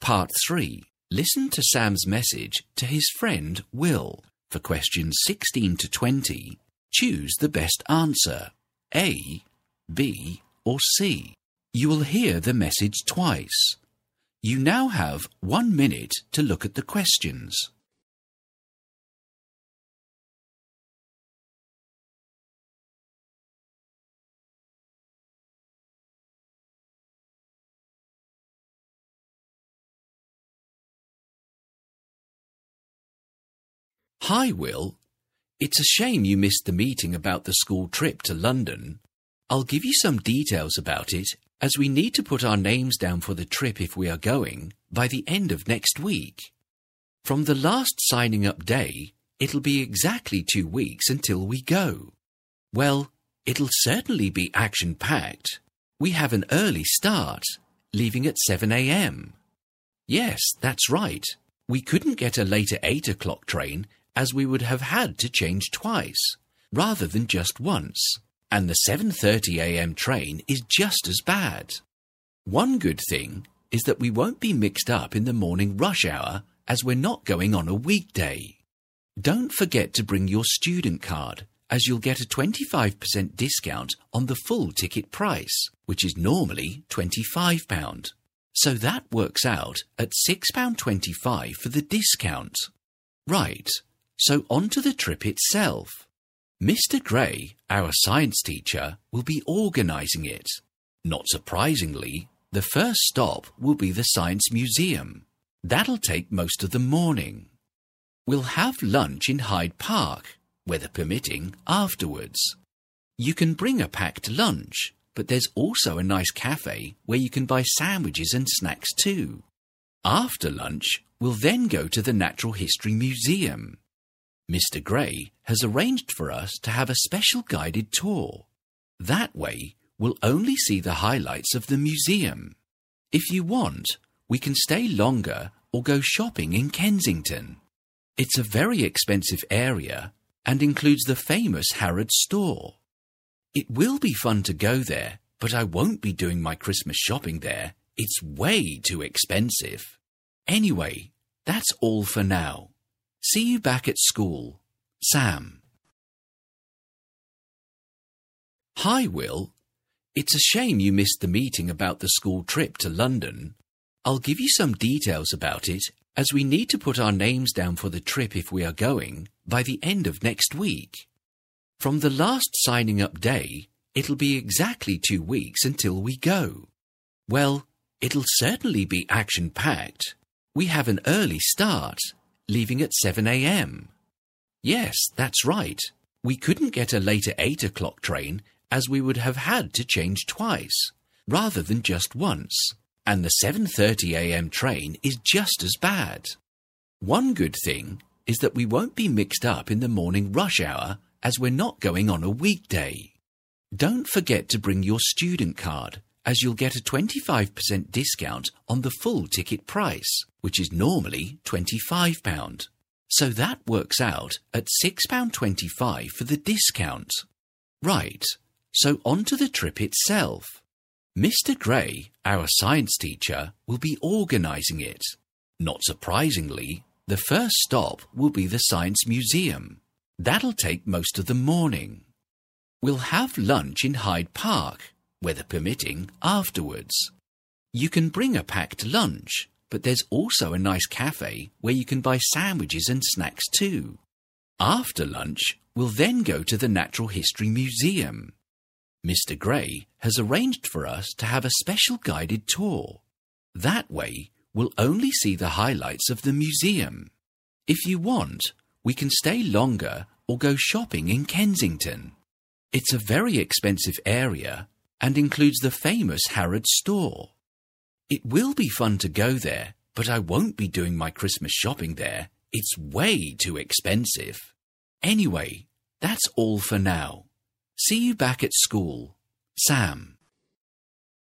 Part 3. Listen to Sam's message to his friend Will. For questions 16 to 20, choose the best answer, A, B, or C. You will hear the message twice. You now have 1 minute to look at the questions. Hi, Will. It's a shame you missed the meeting about the school trip to London. I'll give you some details about it, as we need to put our names down for the trip if we are going by the end of next week. From the last signing up day, it'll be exactly 2 weeks until we go. Well, it'll certainly be action-packed. We have an early start, leaving at 7 a.m. Yes, that's right. We couldn't get a later 8 o'clock train, as we would have had to change twice, rather than just once, and the 7:30 a.m. train is just as bad. One good thing is that we won't be mixed up in the morning rush hour, as we're not going on a weekday. Don't forget to bring your student card, as you'll get a 25% discount on the full ticket price, which is normally £25. So that works out at £6.25 for the discount. Right. So on to the trip itself. Mr. Gray, our science teacher, will be organising it. Not surprisingly, the first stop will be the Science Museum. That'll take most of the morning. We'll have lunch in Hyde Park, weather permitting, afterwards. You can bring a packed lunch, but there's also a nice cafe where you can buy sandwiches and snacks too. After lunch, we'll then go to the Natural History Museum. Mr. Gray has arranged for us to have a special guided tour. That way, we'll only see the highlights of the museum. If you want, we can stay longer or go shopping in Kensington. It's a very expensive area and includes the famous Harrods store. It will be fun to go there, but I won't be doing my Christmas shopping there. It's way too expensive. Anyway, that's all for now. See you back at school. Sam. Hi, Will. It's a shame you missed the meeting about the school trip to London. I'll give you some details about it, as we need to put our names down for the trip if we are going by the end of next week. From the last signing up day, it'll be exactly 2 weeks until we go. Well, it'll certainly be action-packed. We have an early start, leaving at 7 a.m. Yes, that's right. We couldn't get a later 8 o'clock train, as we would have had to change twice, rather than just once, and the 7:30 a.m. train is just as bad. One good thing is that we won't be mixed up in the morning rush hour, as we're not going on a weekday. Don't forget to bring your student card, as you'll get a 25% discount on the full ticket price, which is normally £25. So that works out at £6.25 for the discount. Right, so on to the trip itself. Mr. Gray, our science teacher, will be organising it. Not surprisingly, the first stop will be the Science Museum. That'll take most of the morning. We'll have lunch in Hyde Park, weather permitting, afterwards. You can bring a packed lunch, but there's also a nice cafe where you can buy sandwiches and snacks too. After lunch, we'll then go to the Natural History Museum. Mr. Gray has arranged for us to have a special guided tour. That way, we'll only see the highlights of the museum. If you want, we can stay longer or go shopping in Kensington. It's a very expensive area and includes the famous Harrods store. It will be fun to go there, but I won't be doing my Christmas shopping there. It's way too expensive. Anyway, that's all for now. See you back at school. Sam.